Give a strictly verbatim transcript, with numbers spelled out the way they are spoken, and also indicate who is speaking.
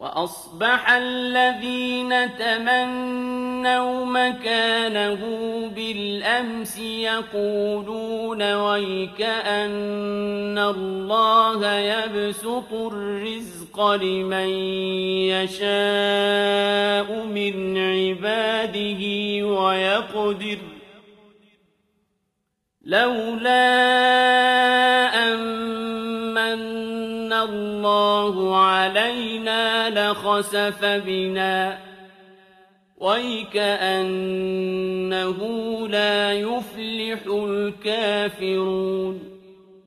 Speaker 1: وأصبح الذين تمنوا مكانه بالأمس يقولون ويكأن الله يبسط الرزق لمن يشاء من عباده ويقدر لولا أن من الله علينا لخسف بنا ويكأنه لا يفلح الكافرون